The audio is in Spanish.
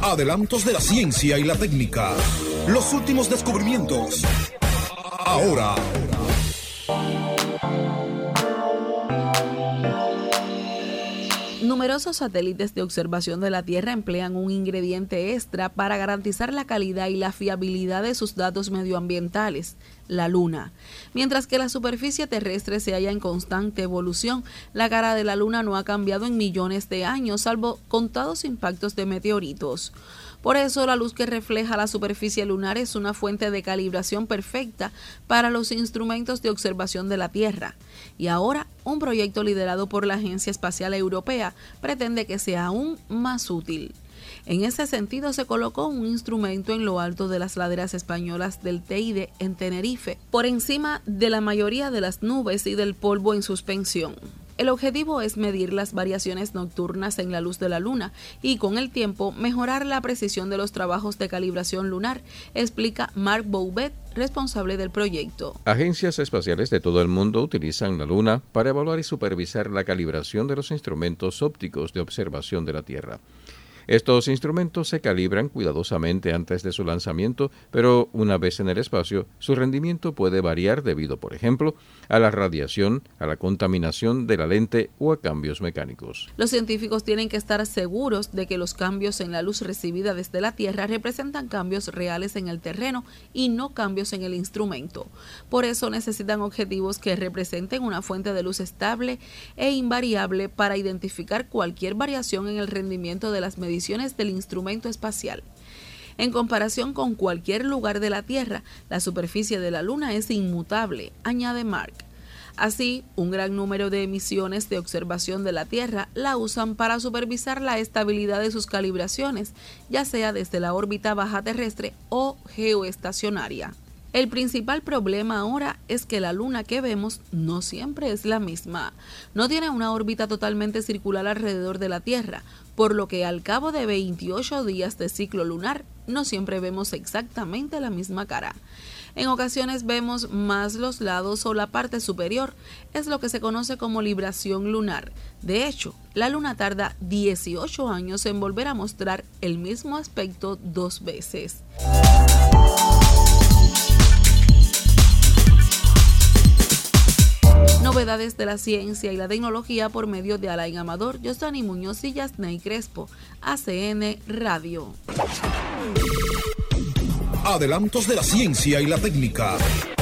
Adelantos de la ciencia y la técnica. Los últimos descubrimientos. Ahora. Numerosos satélites de observación de la Tierra emplean un ingrediente extra para garantizar la calidad y la fiabilidad de sus datos medioambientales, la Luna. Mientras que la superficie terrestre se halla en constante evolución, la cara de la Luna no ha cambiado en millones de años, salvo contados impactos de meteoritos. Por eso, la luz que refleja la superficie lunar es una fuente de calibración perfecta para los instrumentos de observación de la Tierra. Y ahora, un proyecto liderado por la Agencia Espacial Europea pretende que sea aún más útil. En ese sentido, se colocó un instrumento en lo alto de las laderas españolas del Teide, en Tenerife, por encima de la mayoría de las nubes y del polvo en suspensión. El objetivo es medir las variaciones nocturnas en la luz de la Luna y, con el tiempo, mejorar la precisión de los trabajos de calibración lunar, explica Marc Bouvet, responsable del proyecto. Agencias espaciales de todo el mundo utilizan la Luna para evaluar y supervisar la calibración de los instrumentos ópticos de observación de la Tierra. Estos instrumentos se calibran cuidadosamente antes de su lanzamiento, pero una vez en el espacio, su rendimiento puede variar debido, por ejemplo, a la radiación, a la contaminación de la lente o a cambios mecánicos. Los científicos tienen que estar seguros de que los cambios en la luz recibida desde la Tierra representan cambios reales en el terreno y no cambios en el instrumento. Por eso necesitan objetivos que representen una fuente de luz estable e invariable para identificar cualquier variación en el rendimiento de las mediciones del instrumento espacial. En comparación con cualquier lugar de la Tierra, la superficie de la Luna es inmutable, añade Marc. Así, un gran número de misiones de observación de la Tierra la usan para supervisar la estabilidad de sus calibraciones, ya sea desde la órbita baja terrestre o geoestacionaria. El principal problema ahora es que la Luna que vemos no siempre es la misma. No tiene una órbita totalmente circular alrededor de la Tierra, por lo que al cabo de 28 días de ciclo lunar, no siempre vemos exactamente la misma cara. En ocasiones vemos más los lados o la parte superior, es lo que se conoce como libración lunar. De hecho, la Luna tarda 18 años en volver a mostrar el mismo aspecto 2 veces. Novedades de la ciencia y la tecnología por medio de Alain Amador, Yosani Muñoz y Yasney Crespo. ACN Radio. Adelantos de la ciencia y la técnica.